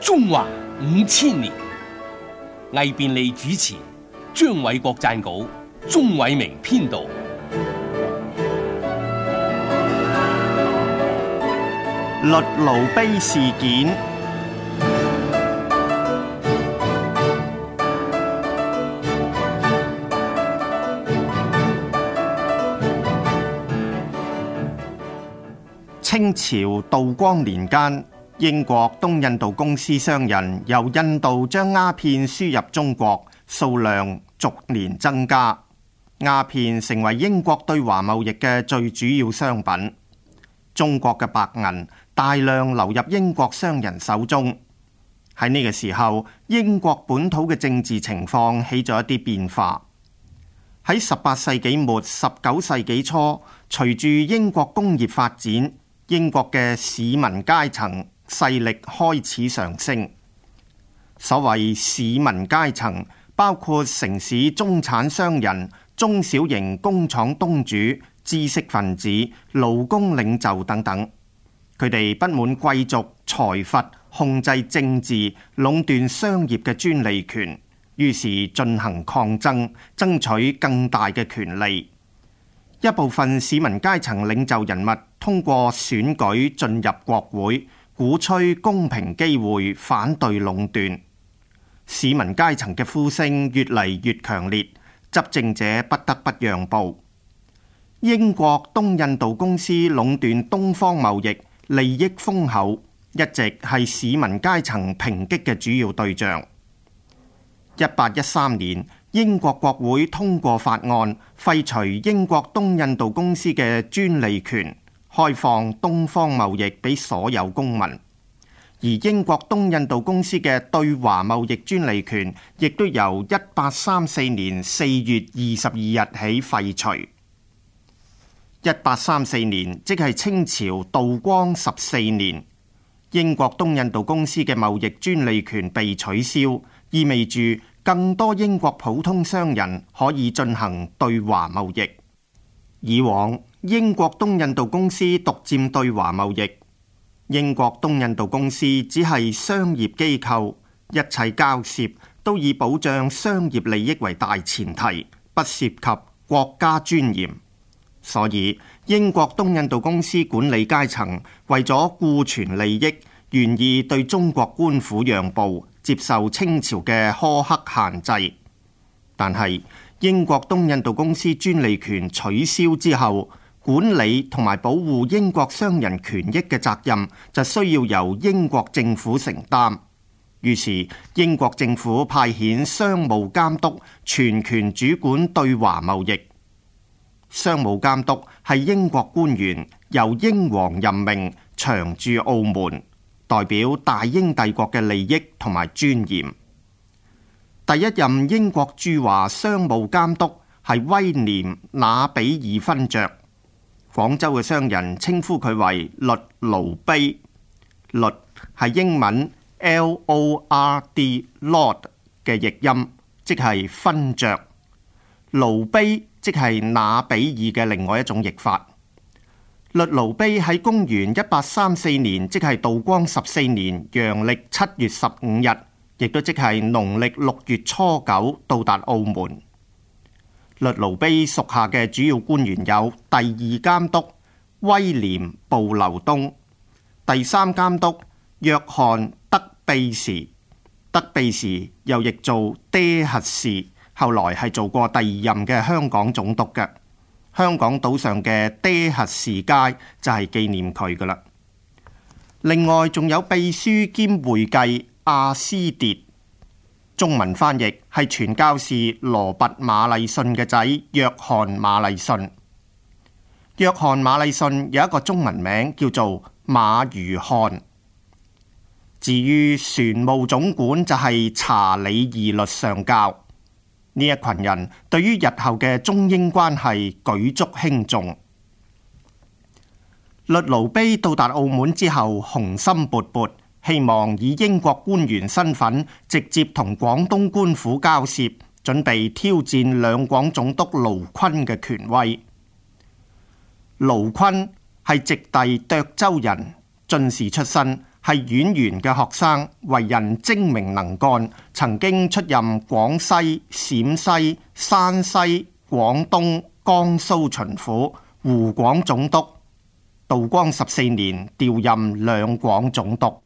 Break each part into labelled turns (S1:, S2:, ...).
S1: 中華5000年，魏便利主持，張偉國撰稿，鍾偉明編導。
S2: 律奴碑事件。清朝道光年間，英國東印度公司商人由印度將鴉片輸入中國，數量逐年增加，鴉片成為英國對華貿易嘅最主要商品。中國嘅白銀大量流入英國商人手中。喺呢個時候，英國本土嘅政治情況起咗一啲變化。喺18世紀末、19世紀初，隨住英國工業發展，英國嘅市民階層勢力開始上升。所謂市民階層，包括城市中產商人、中小型工廠東主、知識分子、勞工領袖等等。佢哋不滿貴族財閥控制政治、壟斷商業嘅專利權，於是進行抗爭，爭取更大嘅權利。一部分市民階層領袖人物通過選舉進入國會，鼓吹公平機會，反對壟斷。市民階層嘅呼聲越嚟越強烈，執政者不得不讓步。英國東印度公司壟斷東方貿易，利益豐厚，一直係市民階層抨擊嘅主要對象。1813年，英國國會通過法案，廢除英國東印度公司嘅專利權，開放東方貿易俾所有公民。而英國東印度公司嘅對華貿易專利權，亦都由1834年4月22日起廢除。1834年，即係清朝道光14年，英國東印度公司嘅貿易專利權被取消，意味住更多英國普通商人可以進行對華貿易。以往英國東印度公司獨佔對華貿易，英國東印度公司只係商業機構，一切交涉都以保障商業利益為大前提，不涉及國家尊嚴。所以英國東印度公司管理階層為咗顧全利益，願意對中國官府讓步，接受清朝嘅苛刻限制。但係英國東印度公司專利權取消之後，管理同埋保護英國商人權益嘅責任就需要由英國政府承擔。於是英國政府派遣商務監督，全權主管對華貿易。商務監督係英國官員，由英皇任命，長駐澳門，代表大英帝國嘅利益同埋尊嚴。第一任英國駐華商務監督係威廉那比爾勳爵，廣州嘅商人稱呼佢為律奴碑。律係英文 Lord Lord 嘅譯音，即係勳爵。奴碑即係那比爾嘅另外一種譯法。律奴碑喺公元1834年，即係道光14年陽曆7月15日，亦都即係農曆6月初9到達澳門。律奴碑屬下嘅主要官員有第二監督威廉布留東、第三監督約翰德庇時，德庇時又譯做爹核士，後來係做過第二任嘅香港總督嘅。香港島上嘅爹核士街就係紀念佢噶啦。另外仲有秘書兼會計阿斯迭，中文翻譯係傳教士羅拔馬禮遜嘅仔約翰馬禮遜。約翰馬禮遜有一個中文名叫做馬如漢。至於船務總管就係查理義律上校。呢一群人對於日後嘅中英關係舉足輕重。律奴碑到達澳門之後，雄心勃勃，希望以英國官員身份直接同廣東官府交涉，準備挑戰兩廣總督盧坤嘅權威。盧坤係直隸涿州人，進士出身， 係縣員嘅學生，為人精明能幹，曾經出任廣西、陝西、山西、廣東、江蘇巡撫、湖廣總督。道光14年調任兩廣總督。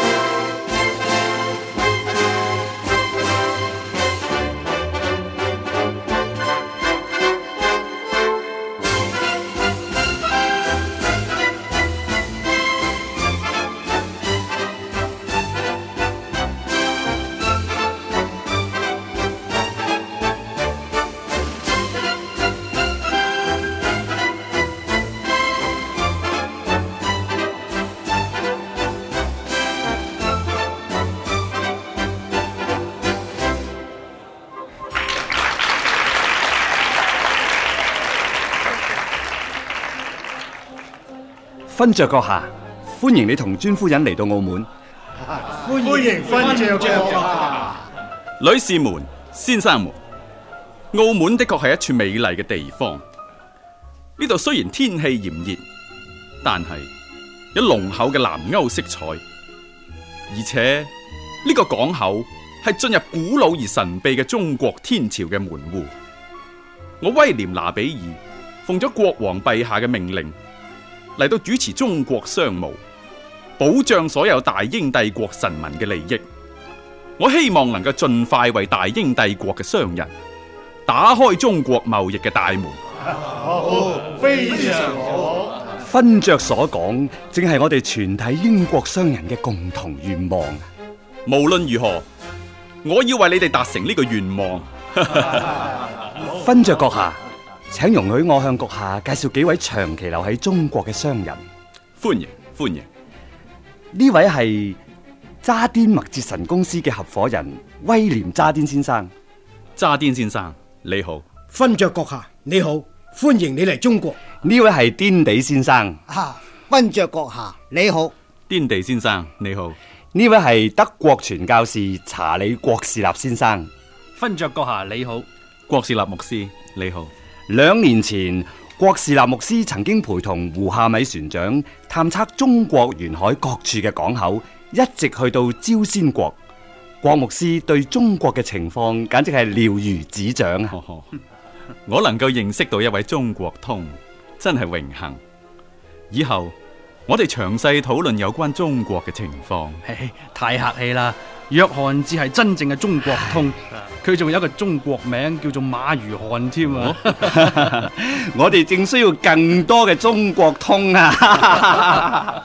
S3: 勳爵閣下，歡迎你同尊夫人嚟到澳門。
S4: 歡迎勳爵閣下。
S5: 女士們、先生們，澳門的確係一處美麗嘅地方。呢度雖然天氣炎熱，但係有濃厚嘅南歐色彩，而且呢個港口係進入古老而神秘嘅中國天朝嘅門戶。我威廉拿比爾奉咗國王陛下嘅命令，嚟到主持中國商務，保障所有大英帝國臣民嘅利益。我希望能夠盡快為大英帝國嘅商人打開中國貿易嘅大門。
S4: 好，非常好。
S3: 勳爵所講，正係我哋全體英國商人嘅共同願望。
S5: 無論如何，我要為你哋達成呢個願望。
S3: 勳爵閣下，請容許我向閣下介紹幾位長期留喺中國嘅商人。
S5: 歡迎歡迎。
S3: 呢位係渣甸麥哲臣公司嘅合夥人威廉渣甸先生。
S5: 渣甸先生你好。
S6: 勳爵閣下你好，歡迎你嚟中國。
S3: 呢位係甸地先生。
S7: 勳爵閣下你好。
S5: 甸地先生你好。
S3: 呢位係德國傳教士查理郭士納先生。
S8: 勳爵閣下你好。
S5: 郭士納牧師你好。
S3: 2年前，郭士納牧師曾經陪同胡夏米船長探測中國沿海各處嘅港口，一直去到朝鮮國。郭牧師對中國嘅情況簡直係了如指掌啊！
S5: 我能夠認識到一位中國通，真係榮幸。以後我哋詳細討論有關中國嘅情況。
S8: 太客氣啦，約翰至係真正嘅中國通，佢仲有一個中國名叫做馬如漢添啊！
S3: 我哋正需要更多嘅中國通啊！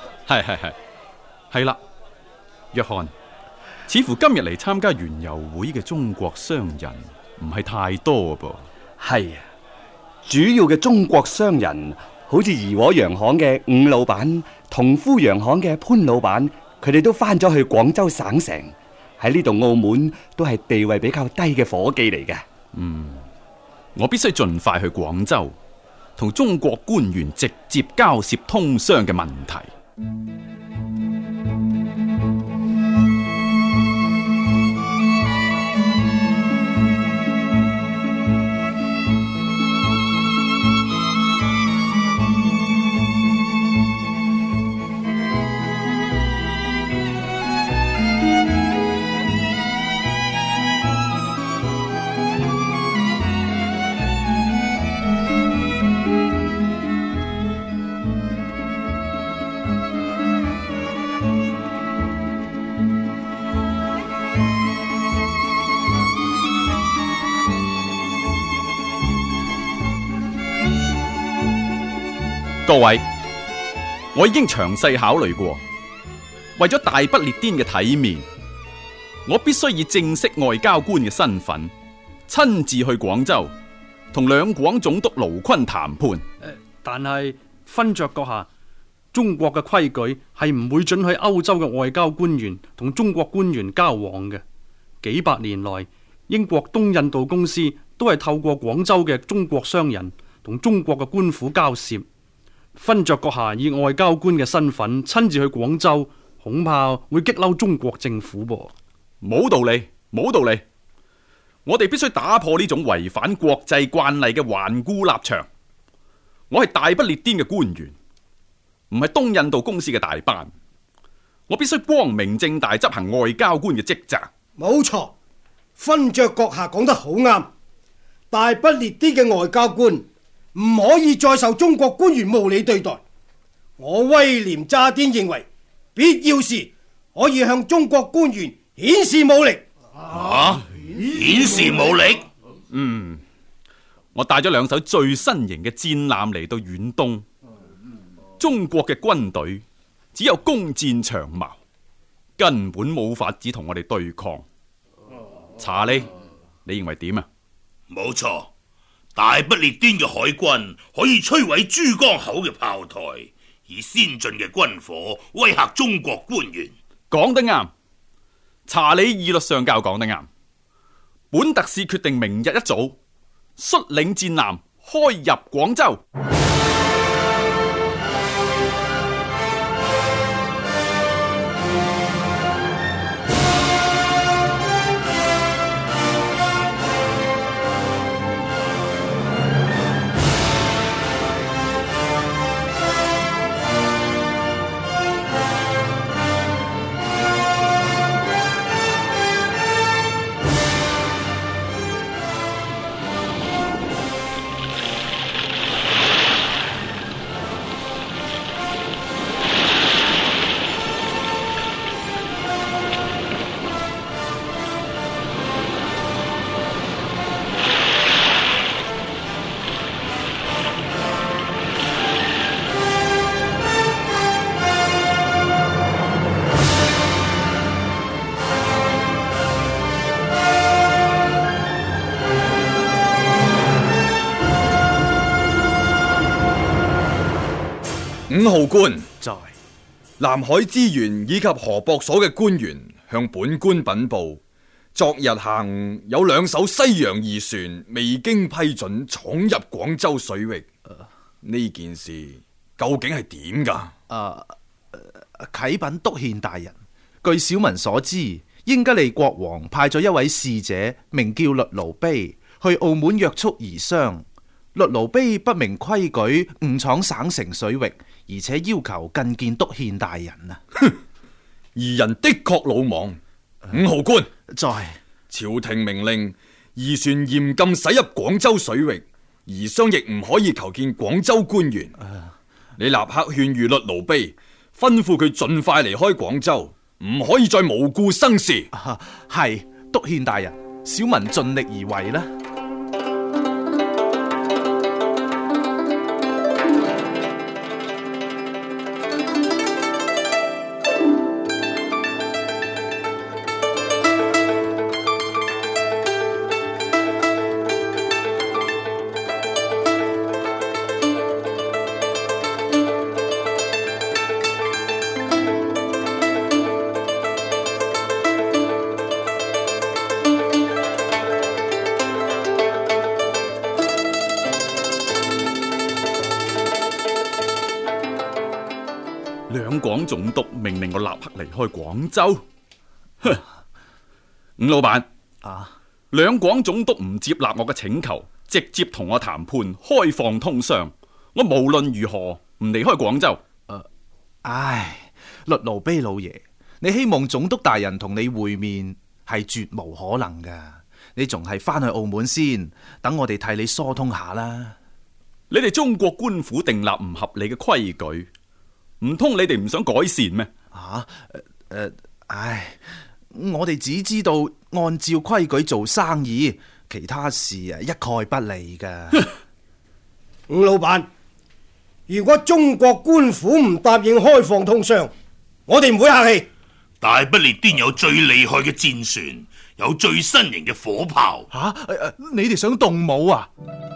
S5: 係啦，約翰，似乎今日嚟參加園遊會嘅中國商人唔係太多噃。
S3: 係啊，主要嘅中國商人好似怡和洋行嘅伍老闆、同夫洋行嘅潘老闆，佢哋都翻咗去廣州省城，喺呢度澳門都係地位比較低嘅伙計嚟嘅。
S5: 我必須盡快去廣州，同中國官員直接交涉通商嘅問題。各位，我已經詳細考慮過，為咗大不列顛嘅體面，我必須以正式外交官嘅身份，親自去廣州，同兩廣總督盧坤談判。
S8: 但係勳爵閣下，中國嘅規矩係唔會准許歐洲嘅外交官員同中國官員交往嘅。幾百年來，英國東印度公司都係透過廣州嘅中國商人同中國嘅官府交涉。勳爵閣下以外交官嘅身份親自去廣州，恐怕會激嬲中國政府噃。
S5: 冇道理，冇道理！我哋必須打破呢種違反國際慣例嘅頑固立場。我係大不列顛嘅官員，唔係東印度公司嘅大班。 我必須光明正大執行外交官嘅職責。
S6: 冇錯，勳爵閣下講得好啱。大不列顛嘅外交官唔可以再受中國官員無理對待。我威廉渣甸認為，必要時可以向中國官員顯示武力。
S9: 顯示武力？
S5: 我帶咗2艘最新型嘅戰艦嚟到遠東。中國嘅軍隊只有弓箭長矛，根本冇法子同我哋對抗。查理，你認為點啊？
S9: 冇錯，大不列顛嘅海軍可以摧毀珠江口嘅炮台，以先進嘅軍火威嚇中國官員。
S5: 講得啱，查理義律上校講得啱。本特使決定明日一早率領戰艦開入廣州。
S10: 5號官在南海資源以及河博所嘅官員向本官稟報，昨日下午有2艘西洋義船未經批准闖入廣州水域。呢件事究竟係點噶？
S11: 啟稟督憲大人，據小民所知，英吉利國王派咗一位使者，名叫律盧卑，去澳門約束夷商。律盧卑不明規矩，誤闖省城水域，而且要求覲見督憲大人啊！
S10: 哼，夷人的確魯莽。5號官
S11: 在，
S10: 朝廷明令夷船嚴禁駛入廣州水域，夷商亦唔可以求見廣州官員。你立刻勸喻律盧卑，吩咐佢盡快離開廣州，唔可以再無故生事。
S11: 係，督憲大人，小民盡力而為啦。
S5: 兩廣總督命令我立刻離開廣州。哼，伍老闆兩廣總督唔接納我嘅請求，直接同我談判，開放通商。我無論如何唔離開廣州。
S11: 律盧卑老爺，你希望總督大人同你會面係絕無可能噶。你仲係翻去澳門先，等我哋替你疏通下啦。
S5: 你哋中國官府訂立唔合理嘅規矩，唔通你哋唔想改善咩？
S11: 我哋只知道按照規矩做生意，其他事一概不理噶。
S6: 伍老闆，如果中國官府唔答應開放通商，我哋唔會客氣。
S9: 大不列顛有最厲害嘅戰船，有最新型嘅火炮。
S11: 你哋想動武啊？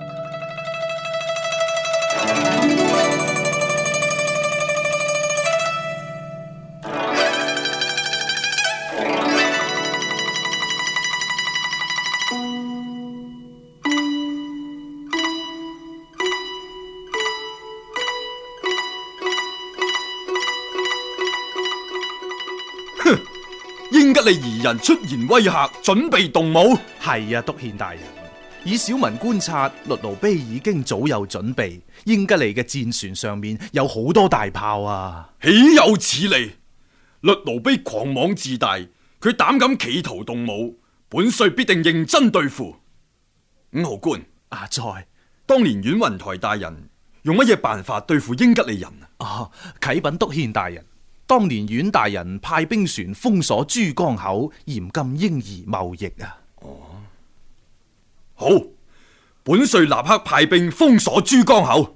S10: 英吉利夷人出言威嚇，準備動武。
S11: 係啊，督憲大人，以小民觀察，律盧卑已經早有準備。英吉利嘅戰船上面有好多大炮啊！
S10: 豈有此理！ 律奴婢狂妄自大，佢膽敢企圖動武，本帥必定認真對付。五號官，
S11: 在
S10: 當年阮雲台大人用乜嘢辦法對付英吉利人
S11: 啟稟督憲大人，當年阮大人派兵船封鎖珠江口，嚴禁英夷貿易啊。
S10: 好，本帥立刻派兵封鎖珠江口。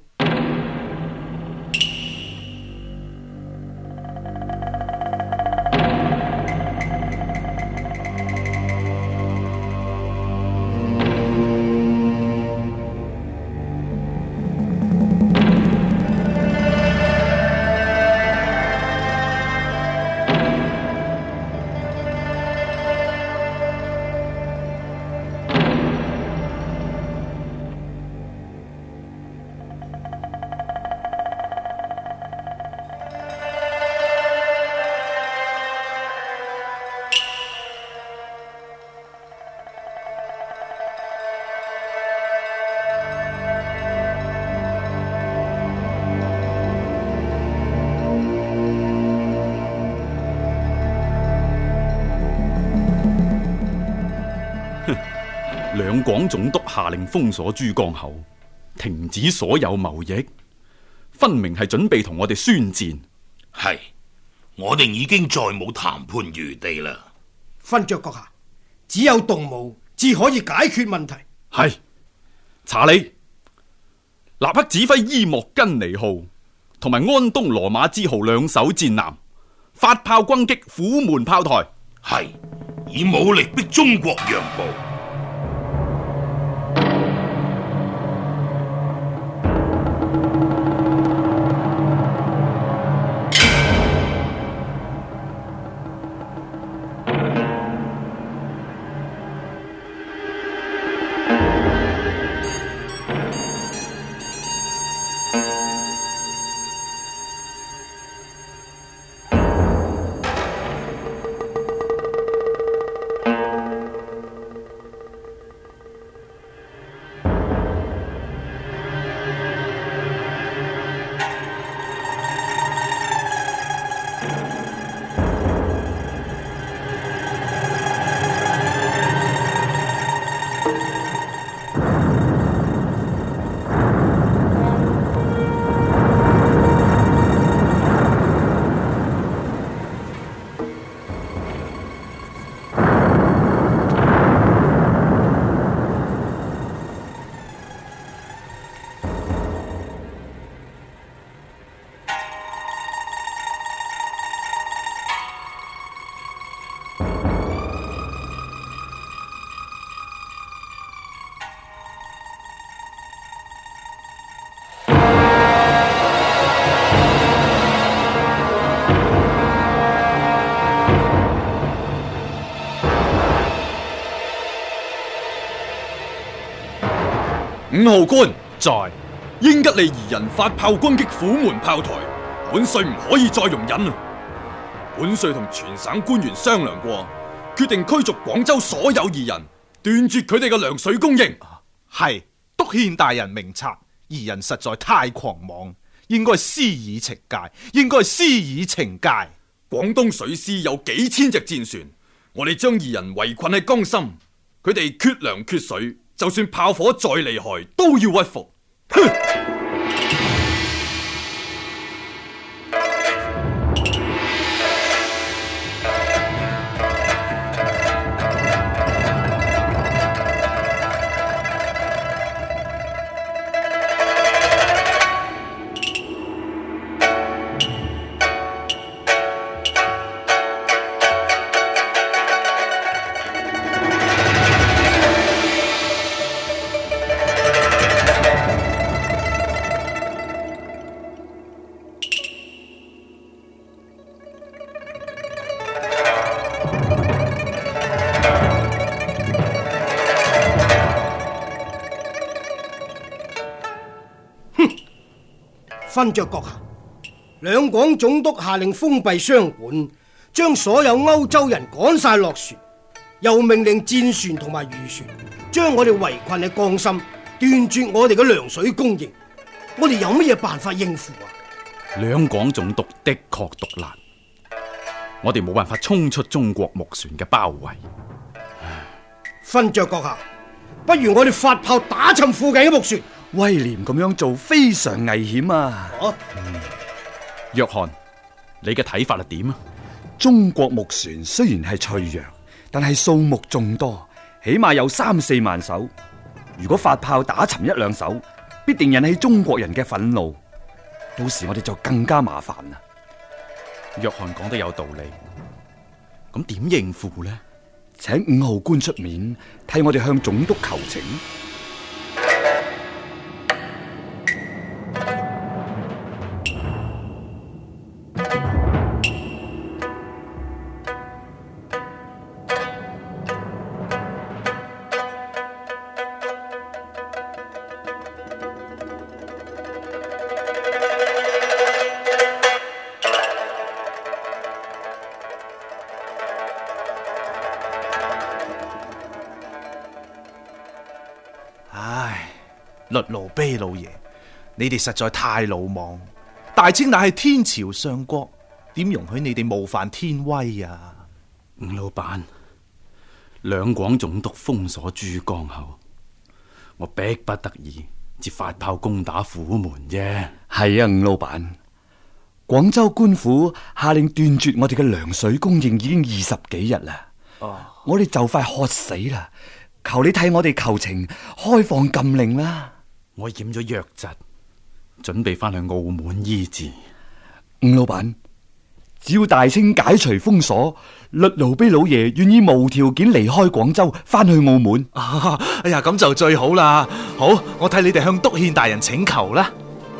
S5: 兩廣總督下令封鎖珠江口，停止所有貿易，分明係準備同我哋宣戰。
S9: 係，我哋已經再冇談判餘地啦。
S6: 勳爵閣下，只有動武至可以解決問題。
S5: 係，查理，立刻指揮伊莫根尼號同埋安東羅馬茲號兩艘戰艦，發炮轟擊虎門炮台。
S9: 係，以武力逼中國讓步。
S10: 五號官在，英吉利夷人發炮攻擊虎門炮台，本帥唔可以再容忍啊！本帥同全省官員商量過，決定驅逐廣州所有夷人，斷絕佢哋嘅糧水供應。
S11: 係，督憲大人明察，夷人實在太狂妄，應該施以懲戒，應該施以懲戒。
S10: 廣東水師有幾千隻戰船，我哋將夷人圍困喺江心，佢哋缺糧缺水，就算炮火再厲害，都要屈服。哼！
S6: 勳爵閣下，兩廣總督下令封閉商館，將所有歐洲人趕晒落船，又命令戰船同埋漁船將我哋圍困喺江心，斷絕我哋嘅糧水供應。我哋有乜嘢辦法應付啊？
S5: 兩廣總督的確毒辣， 我哋冇辦法衝出中國木船嘅包圍。
S6: 勳爵閣下，不如我哋發炮打沉附近嘅木船。
S3: 威廉咁樣做非常危險啊！
S5: 約翰，你嘅睇法係點啊？
S3: 中國木船雖然係脆弱，但係數目眾多，起碼有3-4萬艘。如果發炮打沉1、2艘，必定引起中國人嘅憤怒，到時我哋就更加麻煩啦。
S5: 約翰講得有道理，咁點應付呢？
S3: 請5號官出面替我哋向總督求情。
S11: 律奴卑老爺，你哋實在太魯莽。大清乃係天朝上國，點容許你哋冒犯天威啊？
S5: 吳老闆，兩廣總督封鎖珠江口，我迫不得已至發炮攻打虎門啫。
S3: 係啊，吳老闆，廣州官府下令斷絕我哋嘅糧水供應已經20幾日啦。我哋就快渴死啦，求你替我哋求情，開放禁令啦。
S5: 我染咗瘧疾，準備翻去澳門醫治。
S3: 吳老闆，只要大清解除封鎖，律奴卑老爺願意無條件離開廣州，翻去澳門。
S11: 哎呀，咁就最好啦。好，我替你哋向督憲大人請求啦。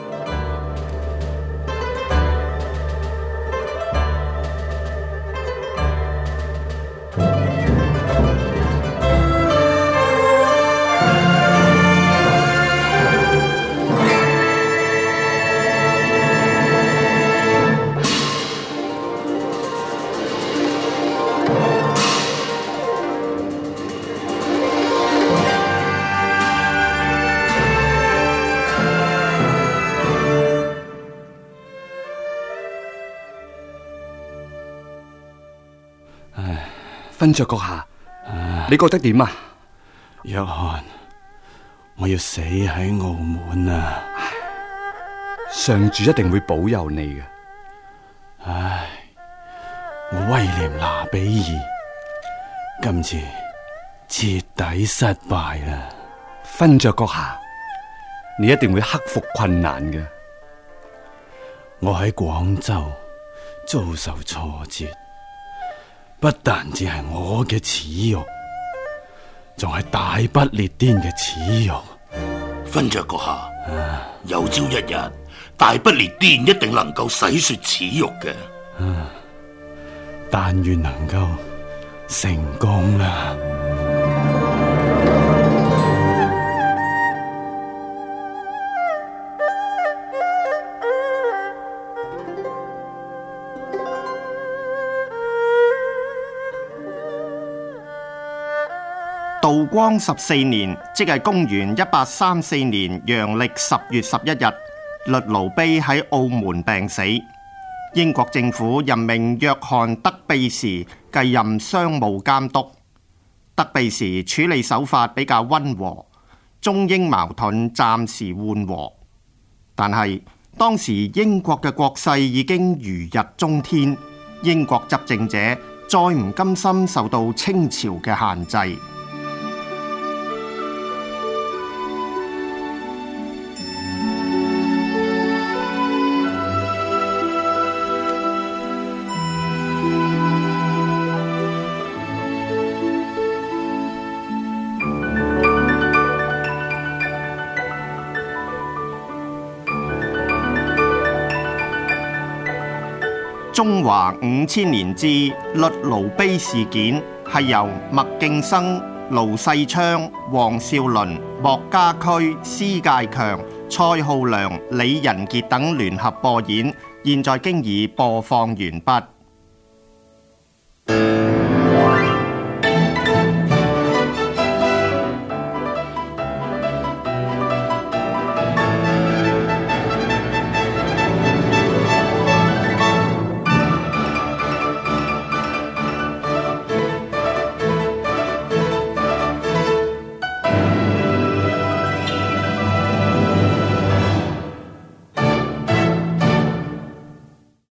S3: 勳爵閣下，你覺得點啊？
S5: 約翰，我要死喺澳門啊！
S3: 上主一定會保佑你嘅。
S5: 唉，我威廉拿比爾今次徹底失敗啦。
S3: 勳爵閣下，你一定會克服困難嘅。
S5: 我喺廣州遭受挫折，不但只係我嘅恥辱，仲係大不列顛嘅恥辱。
S9: 勳爵閣下，有朝一日大不列顛一定能夠洗雪恥辱嘅。
S5: 但願能夠成功啦。
S2: 道光14年，即係公元1834年陽曆10月11日，律奴卑喺澳門病死。英國政府任命約翰德庇時繼任商務監督。德庇時處理手法比較溫和，中英矛盾暫時緩和。但係當時英國嘅國勢已經如日中天，英國執政者再唔甘心受到清朝嘅限制。中華5000年之律奴卑事件係由麥敬生、盧世昌、黃少麟、莫家駒、施介強、蔡浩良、李仁傑等聯合播演，現在經已播放完畢。